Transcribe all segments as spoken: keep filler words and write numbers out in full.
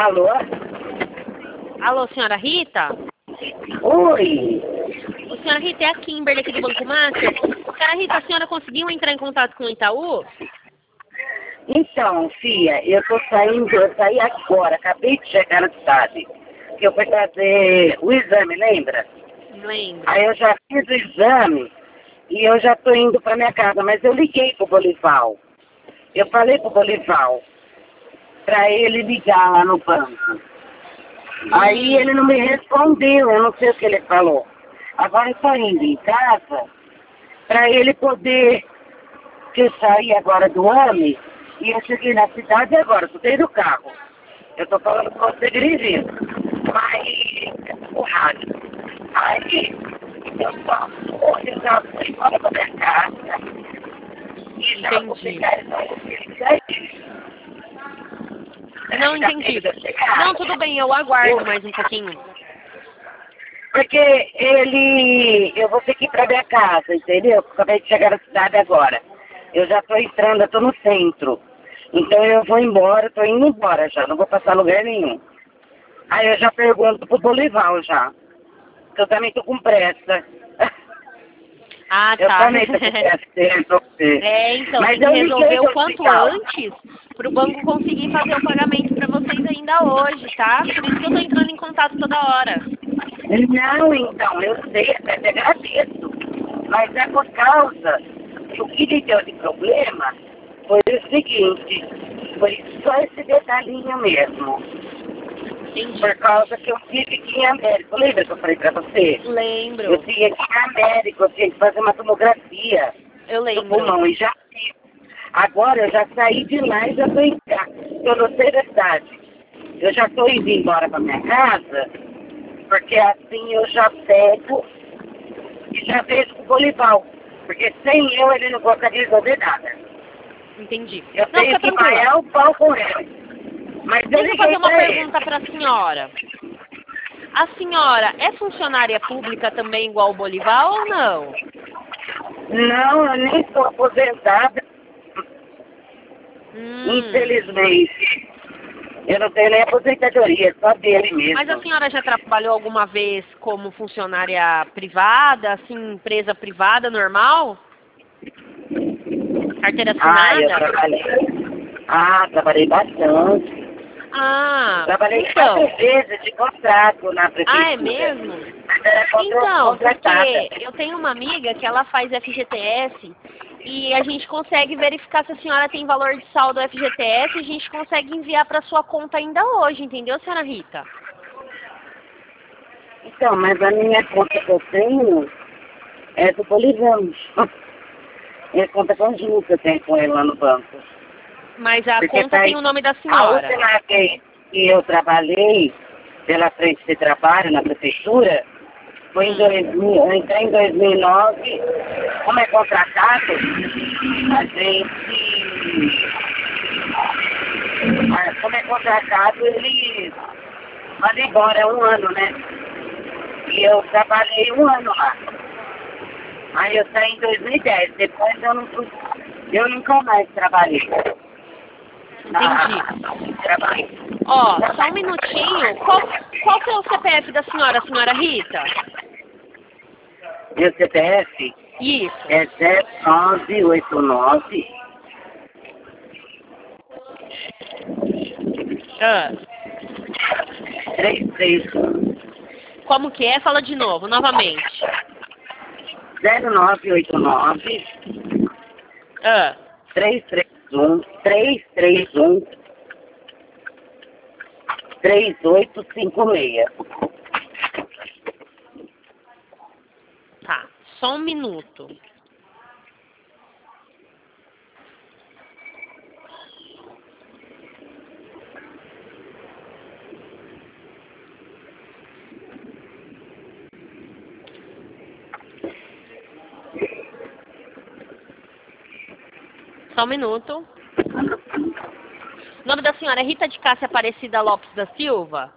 Alô? Alô, senhora Rita? Oi. O senhora Rita, é a Kimberly aqui do Banco Master. Senhora Rita, a senhora conseguiu entrar em contato com o Itaú? Então, filha, eu tô saindo, eu saí agora, acabei de chegar na cidade. Que eu fui fazer o exame, lembra? Lembro. Aí eu já fiz o exame e eu já tô indo pra minha casa, mas eu liguei pro Bolival. Eu falei pro Bolival pra ele ligar lá no banco. Aí ele não me respondeu, eu não sei o que ele falou. Agora eu tô indo em casa pra ele poder, que eu saí agora do homem e eu cheguei na cidade agora, tô dentro do carro. Eu tô falando com você dirigindo. Aí, o rádio. Aí, eu só hoje eu já fui embora pra minha casa. E já vou Entendi. ficar aí. Não entendi. Não, tudo bem, eu aguardo mais um pouquinho. Porque ele, eu vou ter que ir pra minha casa, entendeu? Acabei de chegar na cidade agora. Eu já tô entrando, eu tô no centro. Então eu vou embora, tô indo embora já, não vou passar lugar nenhum. Aí eu já pergunto pro Bolival já. Que eu também tô com pressa. Ah, Eu tá. também tô com pressa, pra você. É, então, Mas tem eu que liguei resolver no o quanto hospital. antes pro banco conseguir fazer o pagamento pra vocês ainda hoje, tá? Por isso que eu tô entrando em contato toda hora. Não, então, eu sei, até te agradeço. Mas é por causa que o que me deu de problema foi o seguinte, foi só esse detalhinho mesmo. Entendi. Por causa que eu tive que ir em Américo. Lembra que eu falei pra você? Lembro. Eu tinha que ir em Américo, eu tinha que fazer uma tomografia Eu do lembro. pulmão e já fiz. Agora eu já saí de lá e já tô em casa. Eu não sei da cidade. Eu já tô indo embora pra minha casa, porque assim eu já pego e já vejo com o Bolival. Porque sem eu ele não consegue resolver nada. Entendi. Eu Não, tenho fica que tranquila. maiar o pau com ele. Mas eu Deixa eu liguei fazer uma pra ele. pergunta pra senhora. A senhora é funcionária pública também igual o Bolivar ou não? Não, eu nem sou aposentada, Hum. infelizmente. Eu não tenho nem aposentadoria, só dele mesmo. Mas a senhora já trabalhou alguma vez como funcionária privada, assim, empresa privada normal? Carteira Ah, eu assinada? trabalhei. Ah, trabalhei bastante. Ah, Trabalhei então. quatro vezes de contrato na prefeitura. Ah, é mesmo? Mas era contra- Então, contratada. porque eu tenho uma amiga que ela faz F G T S e a gente consegue verificar se a senhora tem valor de saldo F G T S e a gente consegue enviar para sua conta ainda hoje, entendeu, senhora Rita? Então, mas a minha conta que eu tenho é do Bolivão. Minha conta conjunta eu tenho com ele lá no banco. Mas a Porque conta tá aí- tem o nome da A senhora. última vez que eu trabalhei pela frente de trabalho na prefeitura foi em dois mil, eu entrei em dois mil e nove, como é contratado, a gente, ah, como é contratado, ele manda embora um ano, né? E eu trabalhei um ano lá. Aí eu saí em dois mil e dez, depois eu não fui, eu nunca mais trabalhei. Entendi. Ah, trabalhei. Ó, só um minutinho. Qual, qual que é o C P F da senhora, senhora Rita? Meu C P F Isso. é zero nove oito nove Ah, três três como que é? Fala de novo, novamente. zero nove oito nove Ah, três três um três três um três oito cinco seis. tá. Só um minuto. Só um minuto. O nome da senhora é Rita de Cássia Aparecida Lopes da Silva?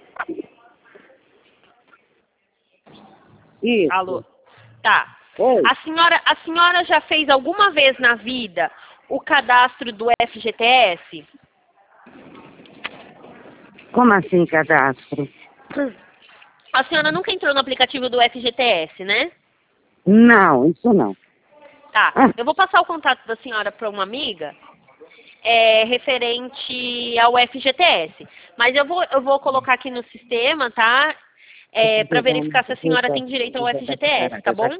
Isso. Alô? Tá. Oi. A senhora, a senhora já fez alguma vez na vida o cadastro do F G T S? Como assim cadastro? A senhora nunca entrou no aplicativo do F G T S, né? Não, isso não. Tá, Ah, eu vou passar o contato da senhora para uma amiga é, referente ao F G T S. Mas eu vou, eu vou colocar aqui no sistema, tá? É, para verificar se a senhora tem direito ao F G T S, tá bom?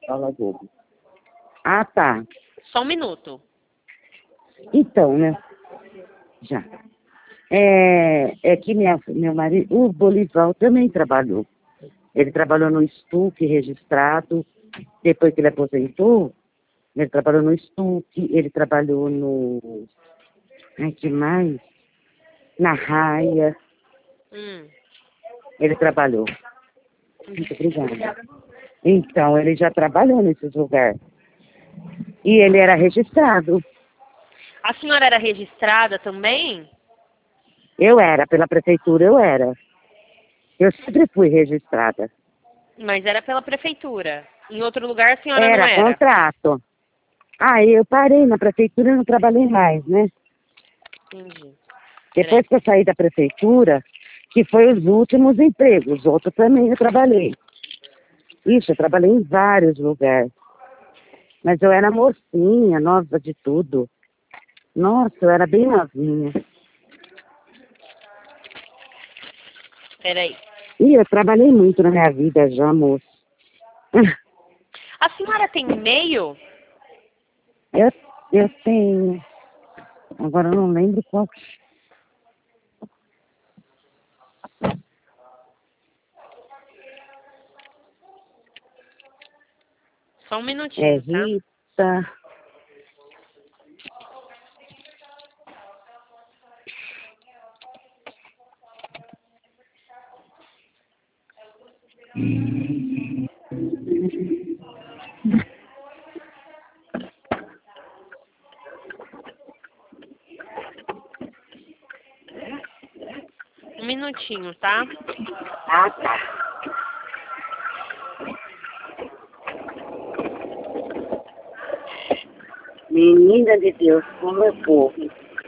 ah, tá. Só um minuto. Então, né? Já. É, é que minha, meu marido, o Bolival também trabalhou. Ele trabalhou no Stuc registrado. Depois que ele aposentou, ele trabalhou no Stuc, ele trabalhou no... Ai, que mais? Na Raia. Hum. Ele trabalhou. Muito obrigada. Então, ele já trabalhou nesses lugares. E ele era registrado. A senhora era registrada também? Eu era, pela prefeitura eu era. Eu sempre fui registrada. Mas era pela prefeitura. Em outro lugar a senhora não Era era? contrato. Aí eu parei na prefeitura e não trabalhei mais, né? Entendi. Depois que eu saí da prefeitura, que foi os últimos empregos, os outros também eu trabalhei. Ixi, eu trabalhei em vários lugares. Mas eu era mocinha, nova de tudo. Nossa, eu era bem novinha. Peraí. Ih, eu trabalhei muito na minha vida já, moço. A senhora tem e-mail? Eu, eu tenho. Agora eu não lembro qual. Só um É minutinho, tá? Rita. Um minutinho, tá? Ah, tá. Menina de Deus, como eu corro.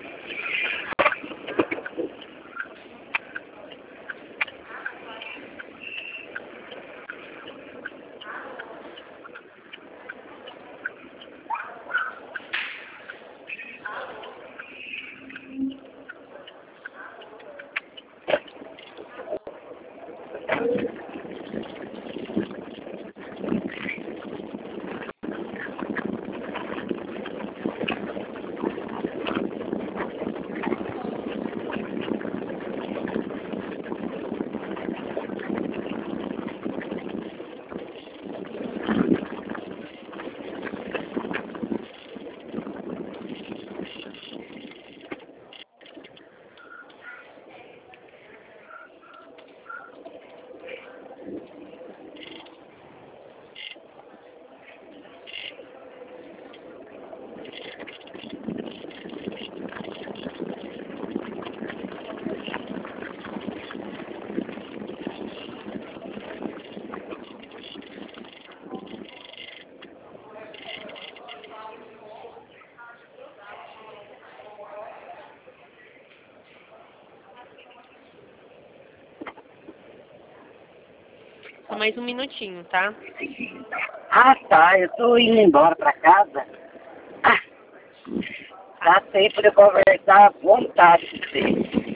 Só mais um minutinho, tá? Ah, tá. Eu tô indo embora pra casa. Ah, dá tempo de eu conversar à vontade com você.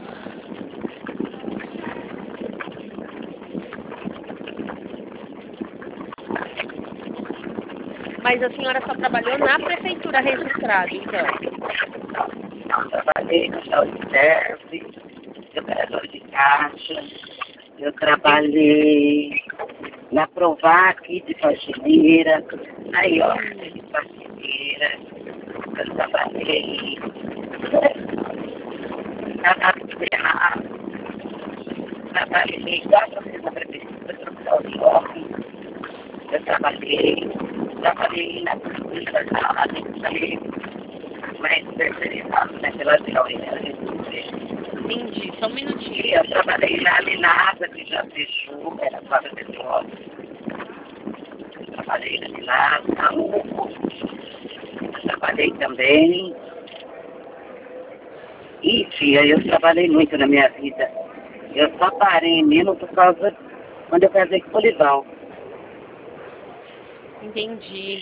Mas a senhora só trabalhou na prefeitura registrada, então? Eu trabalhei no self-service, operador de caixa. Eu trabalhei na Provac de faxineira. Aí, ó, de faxineira. Eu trabalhei na Terra. Trabalhei quatro vezes na prefeitura, tropical de homem. Eu trabalhei, trabalhei na prefeitura da trabalhei mais terceirizado, né, pela teoria. Entendi, só um minutinho. Eu trabalhei na Linasa, que já fechou, era quadra de petróleo. Eu trabalhei na Linasa, na U C O. Eu trabalhei também. E, tia, eu trabalhei muito na minha vida. Eu só parei mesmo por causa quando eu casei com o Polival. Entendi.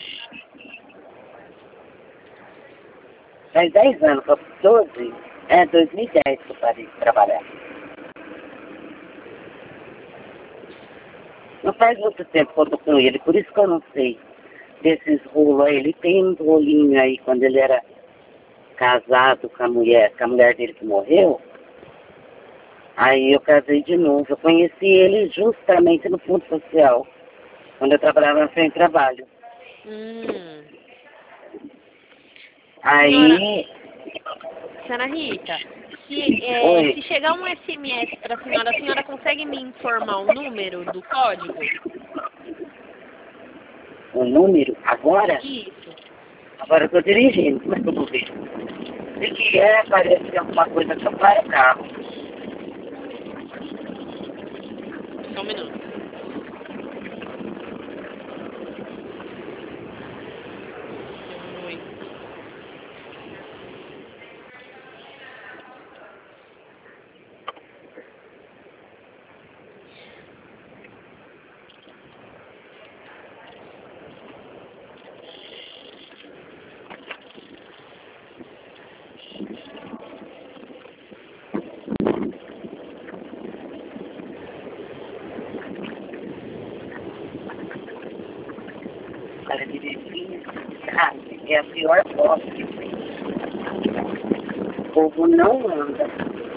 Faz dez anos, foi doze, é, dois mil e dez que eu parei de trabalhar. Não faz muito tempo que eu tô com ele, por isso que eu não sei desses rolos aí. Ele tem um rolinho aí quando ele era casado com a mulher, com a mulher dele que morreu. Aí eu casei de novo. Eu conheci ele justamente no Fundo Social, quando eu trabalhava na frente de trabalho. Hum. Aí... Senhora Rita, se, é, se chegar um S M S para a senhora, a senhora consegue me informar o número do código? O número? Agora? Isso. Agora eu estou dirigindo, como é que eu vou ver? Se que é, parece que é alguma coisa que eu paro o carro. Só um minuto. Para dirigir, sabe? É a pior bosta que tem. O povo não anda.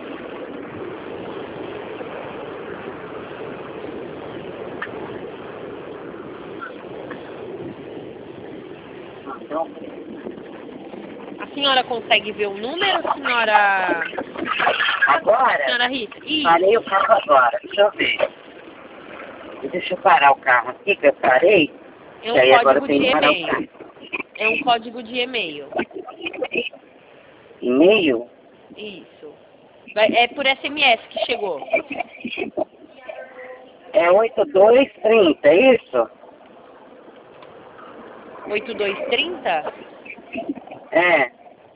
Então, A senhora consegue ver o número, senhora... agora, Senhora Rita? Isso. parei o carro agora. Deixa eu ver. Deixa eu parar o carro aqui, que eu parei. É um E aí agora código tem de que parar o e-mail. carro. É um código de e-mail. E-mail? Isso. Vai- É por S M S que chegou. É oito dois trinta, é isso? oito dois trinta? É.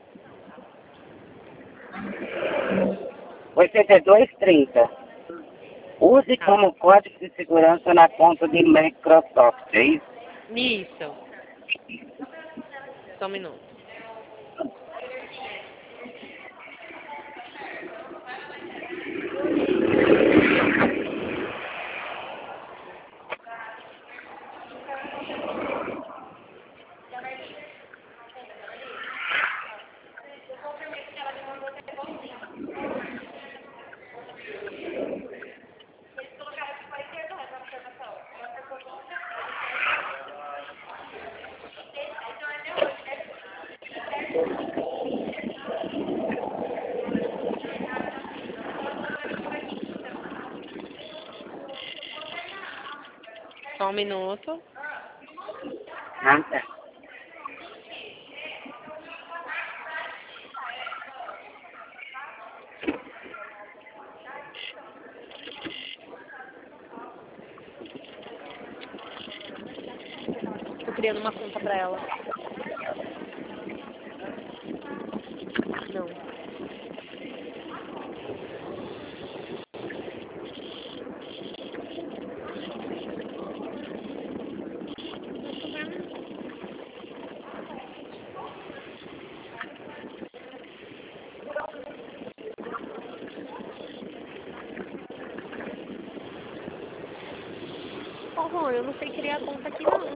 oitenta e dois trinta. Use Ah. como código de segurança na conta de Microsoft, é isso? Isso. Só um minuto. Só um minuto. Nada. Tô criando uma conta pra ela. Não. Ô, Ron, eu não sei criar conta aqui não.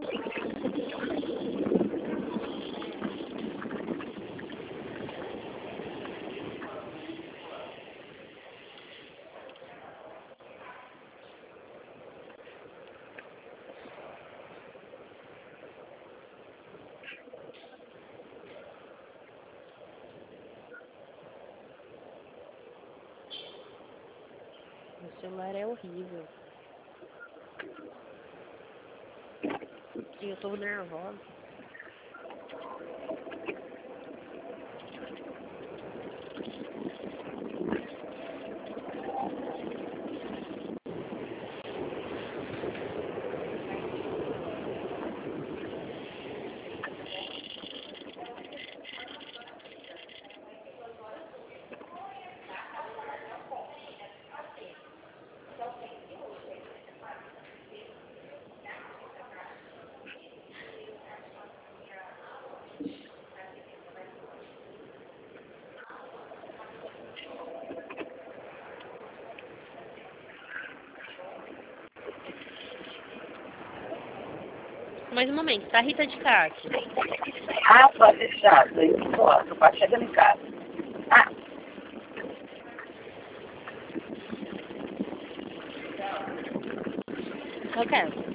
Meu celular é horrível. E eu tô nervosa. mais um momento, tá, Rita de Cássia? Ah, pode deixar, tô indo embora, tô quase chegando em casa. Ah. Ok.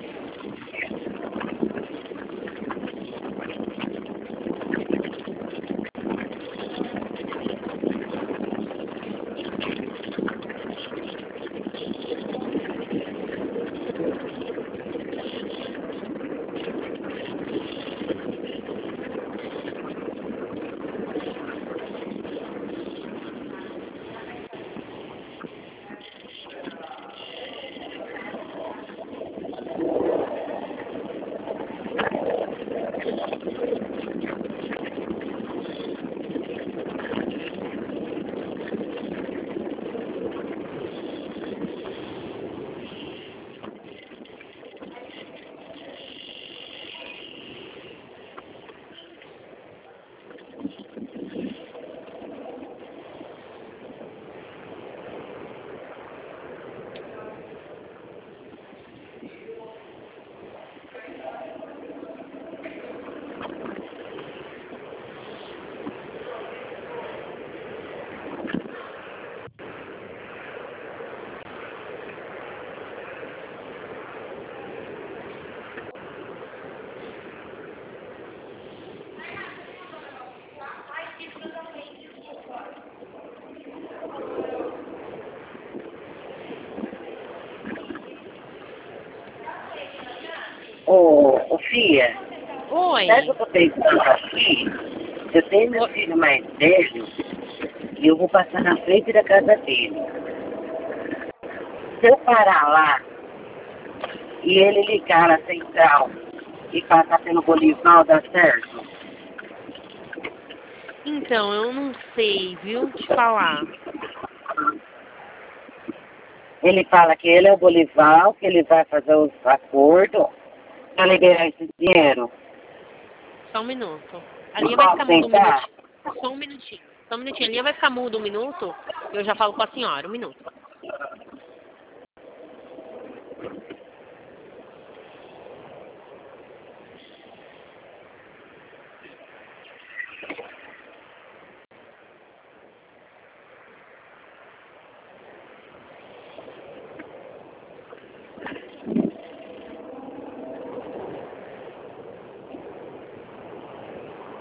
Ô, ô, Fia, Oi. sabe o que eu tô pensando aqui? Eu tenho meu filho mais velho e eu vou passar na frente da casa dele. Se eu parar lá e ele ligar na central e passar pelo Bolival, dá certo? Então, eu não sei, viu, te falar. Ele fala que ele é o Bolival, que ele vai fazer os acordos para liberar esse dinheiro. Só um minuto. A linha vai ficar muda um tentar? minutinho. Só um minutinho. Só um minutinho. A linha vai ficar muda um minuto. Eu já falo com a senhora. Um minuto.